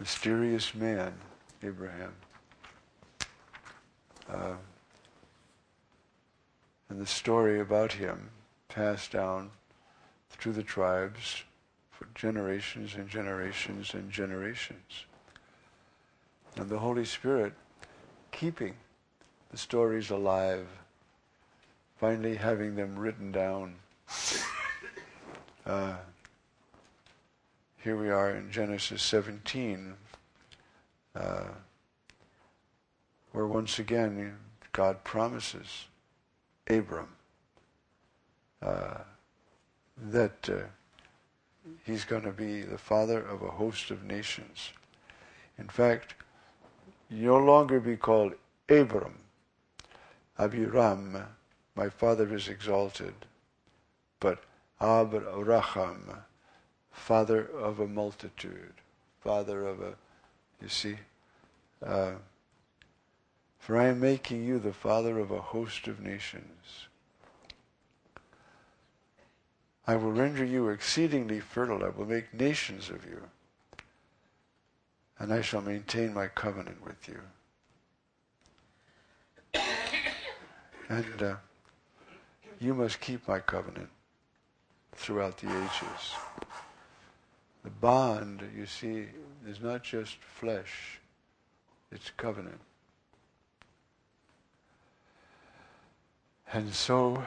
mysterious man, Abraham. And the story about him passed down through the tribes for generations and generations and generations. And the Holy Spirit keeping the stories alive, finally having them written down. Here we are in Genesis 17, where once again God promises Abram that he's going to be the father of a host of nations. In fact, you'll no longer be called Abram, Abiram, my father is exalted, but Abraham, father of a multitude, father of a, you see, for I am making you the father of a host of nations. I will render you exceedingly fertile. I will make nations of you. And I shall maintain my covenant with you. And you must keep my covenant throughout the ages. The bond, you see, is not just flesh, it's covenant. And so,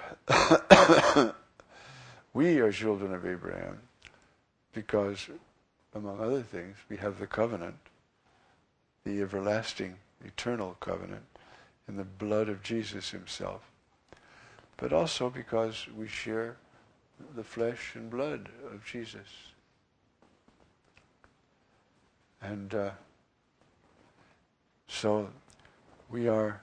we are children of Abraham because, among other things, we have the covenant, the everlasting, eternal covenant, in the blood of Jesus himself. But also because we share the flesh and blood of Jesus. And so we are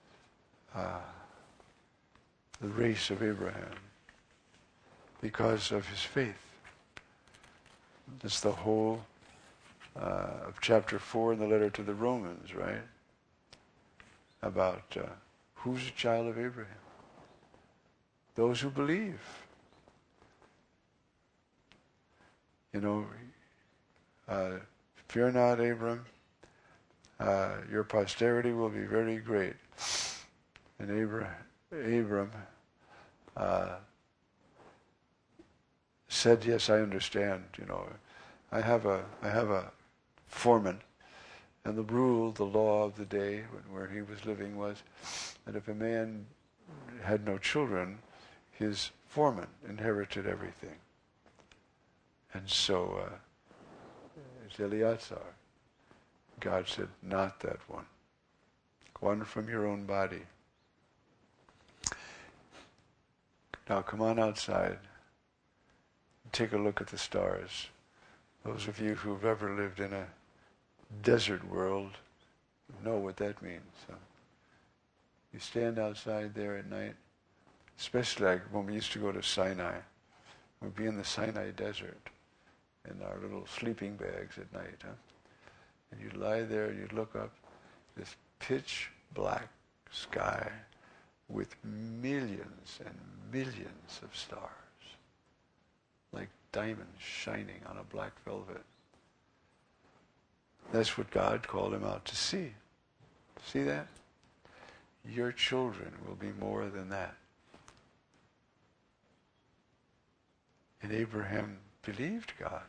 the race of Abraham because of his faith. That's the whole of chapter 4 in the letter to the Romans, right? About who's a child of Abraham? Those who believe. You know, fear not, Abram. Your posterity will be very great. And Abram said, yes, I understand. You know, I have a foreman, and the rule, the law of the day where he was living was that if a man had no children, his foreman inherited everything. And so it's Eleazar. God said, not that one. One from your own body. Now come on outside and take a look at the stars. Those of you who've ever lived in a desert world know what that means. So you stand outside there at night, especially like when we used to go to Sinai. We'd be in the Sinai desert in our little sleeping bags at night. Huh? And you'd lie there and you'd look up, this pitch black sky with millions and millions of stars, like diamonds shining on a black velvet. That's what God called him out to see. See that? Your children will be more than that. And Abraham believed God.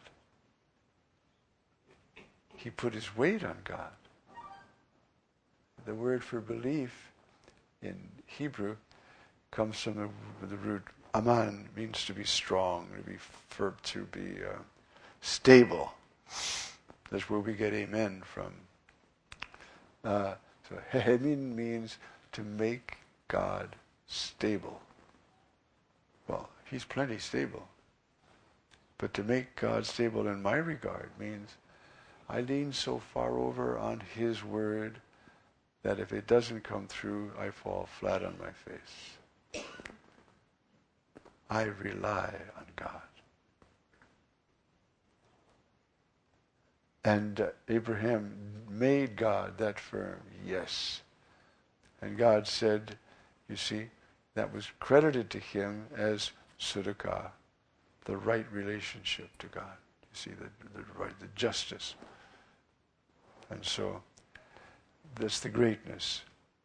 He put his weight on God. The word for belief in Hebrew comes from the root aman, means to be strong, to be stable. That's where we get amen from. So hemin means to make God stable. Well, he's plenty stable. But to make God stable in my regard means I lean so far over on his word that if it doesn't come through, I fall flat on my face. I rely on God. And Abraham made God that firm, yes. And God said, you see, that was credited to him as tzedakah, the right relationship to God. You see, the justice. And so that's the greatness.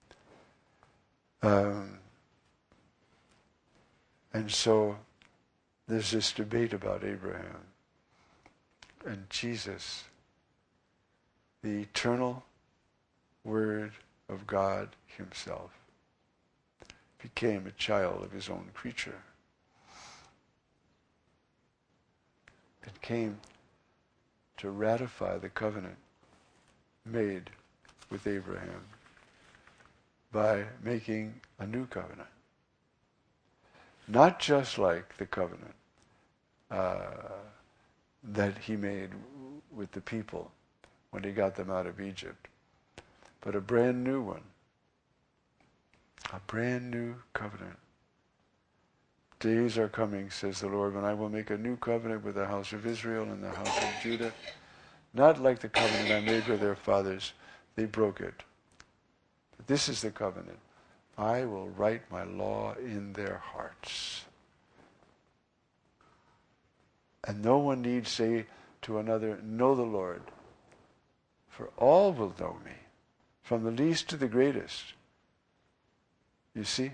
And so there's this debate about Abraham and Jesus, the eternal Word of God Himself, became a child of His own creature. It came to ratify the covenant made with Abraham by making a new covenant. Not just like the covenant that He made with the people when He got them out of Egypt, but a brand new one. A brand new covenant. Days are coming, says the Lord, when I will make a new covenant with the house of Israel and the house of Judah, not like the covenant I made with their fathers. They broke it. But this is the covenant. I will write my law in their hearts. And no one need say to another, know the Lord, for all will know me, from the least to the greatest. You see?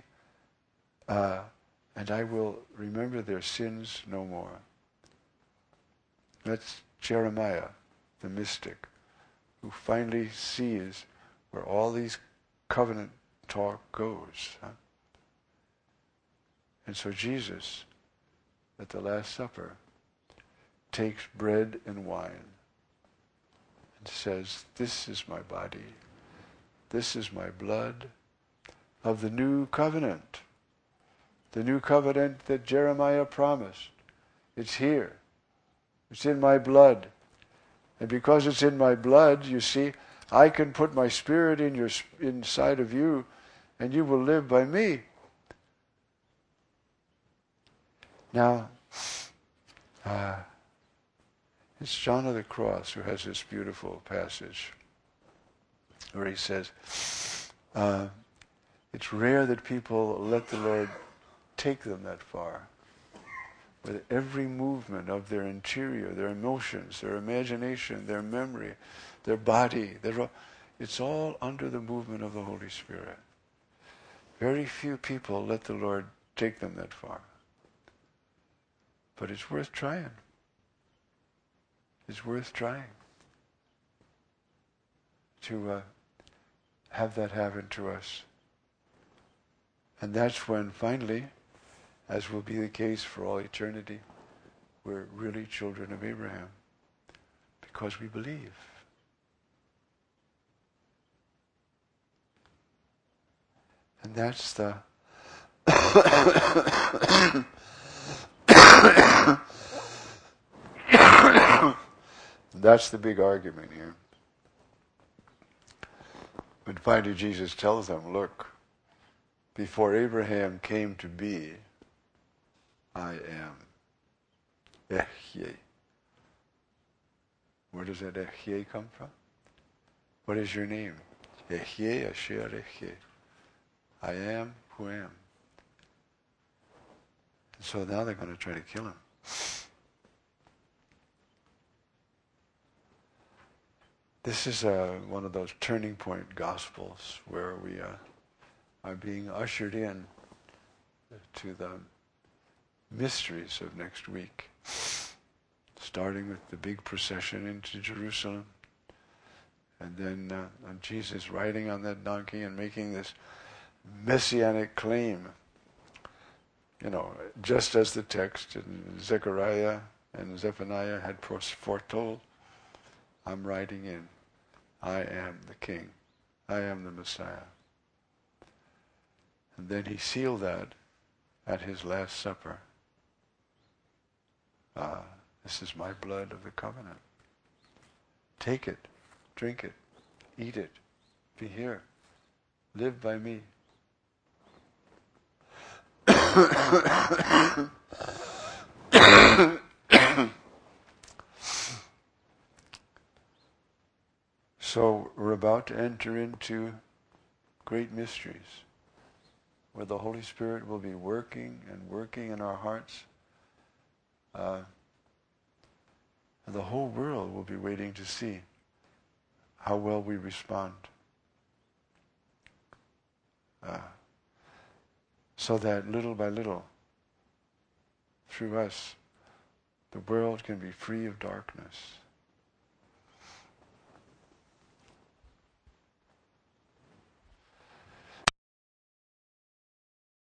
And I will remember their sins no more. That's Jeremiah, the mystic, who finally sees where all these covenant talk goes. Huh? And so Jesus, at the Last Supper, takes bread and wine and says, this is my body, this is my blood of the new covenant. The new covenant that Jeremiah promised. It's here. It's in my blood. And because it's in my blood, you see, I can put my spirit inside of you, and you will live by me. Now, it's John of the Cross who has this beautiful passage where he says, it's rare that people let the Lord take them that far. With every movement of their interior, their emotions, their imagination, their memory, their body, it's all under the movement of the Holy Spirit. Very few people let the Lord take them that far. But it's worth trying. It's worth trying to have that happen to us. And that's when finally, as will be the case for all eternity, we're really children of Abraham because we believe. And that's the that's the big argument here. But finally Jesus tells them, look, before Abraham came to be, I am. Ehyeh. Where does that Ehyeh come from? What is your name? Ehyeh Asher Ehyeh. I am who am. And so now they're going to try to kill him. This is one of those turning point gospels where we are being ushered in to the mysteries of next week, starting with the big procession into Jerusalem, and then Jesus riding on that donkey and making this messianic claim, just as the text in Zechariah and Zephaniah had foretold. I'm riding in. I am the King. I am the Messiah. And then he sealed that at his Last Supper. This is my blood of the covenant. Take it, drink it, eat it, be here, live by me. So we're about to enter into great mysteries where the Holy Spirit will be working and working in our hearts. And the whole world will be waiting to see how well we respond. So that little by little, through us, the world can be free of darkness.